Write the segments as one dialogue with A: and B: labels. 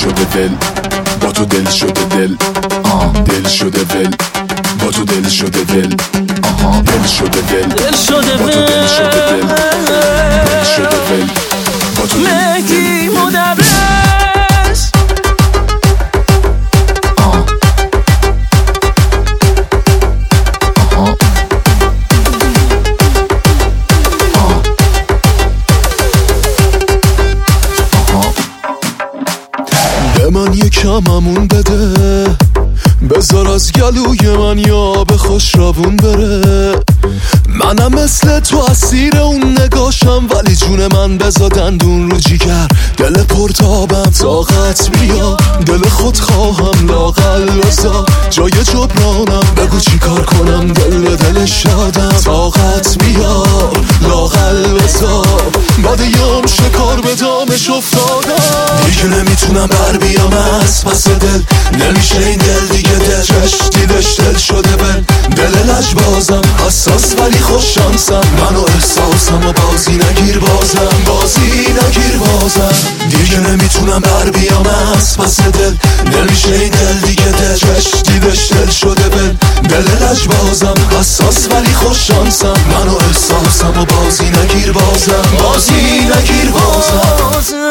A: شده دل، با تو دل شده دل، دل شده ول، با تو دل شده دل، دل شده دل،
B: دل شده
A: با تو دل شده دل، دل شده ول، با تو
B: مهدی مدرس.
C: به من یکممون بده، بذار از گلوی من یا به خوش روون بره. منم مثل تو اسیر اون نگاشم، ولی جون من بذار دندون رو جیگر. دل پرتابم طاقت بیا، دل خود خواهم لاغل بذار. جای جبرانم بگو چی کار کنم، دل به دل شادم. طاقت بیا لاغل بذار، بعدیم شکار به دامش افتادم. دیگه نمیتونم بر بیام از پس دل، نمیشه این دل دیگه دل دیدش دل شده بل. دل لجبازم حساس ولی خوش شانسم، منو احساسم و بازی نگیر بازم، بازی نگیر بازم. دیگه نمیتونم بر بیام از پس دل، نمیشه این دل دیگه دل دیدش دل شده بل. دل لجبازم حساس ولی خوش شانسم، منو احساسم و بازی نگیر بازم، بازی نگیر بازم.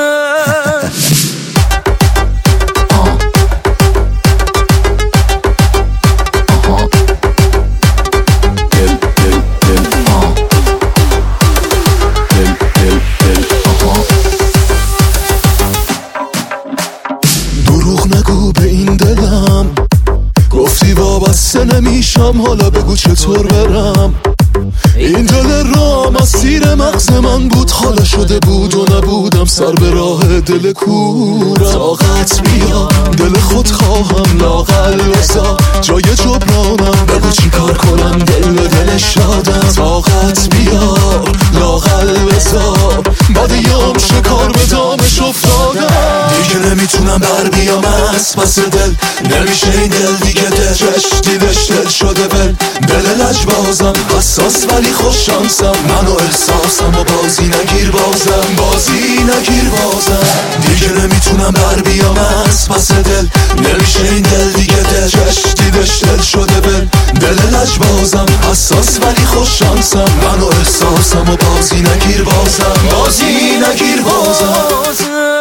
C: دروغ نگو به این دلم، گفتی وابسته نمیشم، حالا بگو چطور برم. این دل رام از سیر مغز من بود، حالا شده بود و نبودم سر به راه دل کورم. طاقت بیا دل خود خواهم لاغل بذار، جای جبرانم بگو چی کار کنم، دل به دل شادم. طاقت بیا لاغل بذار، بعدیم شکار به دامش افتادم. دیگه نمیتونم بر بیام از پس دل، نمیشه این دل دیگه دل دیدش دل شده بل. دل لجبازم حساس ولی خوش شانسم، منو احساسم و بازی نگیر بازم، بازی نگیر بازم. دیگه نمیتونم بر بیام از پس دل، نمیشه این دل دیگه دل دیدش دل شده بل. دل لجبازم حساس ولی خوش شانسم، منو احساسم و بازی نگیر بازم، بازی نگیر بازم.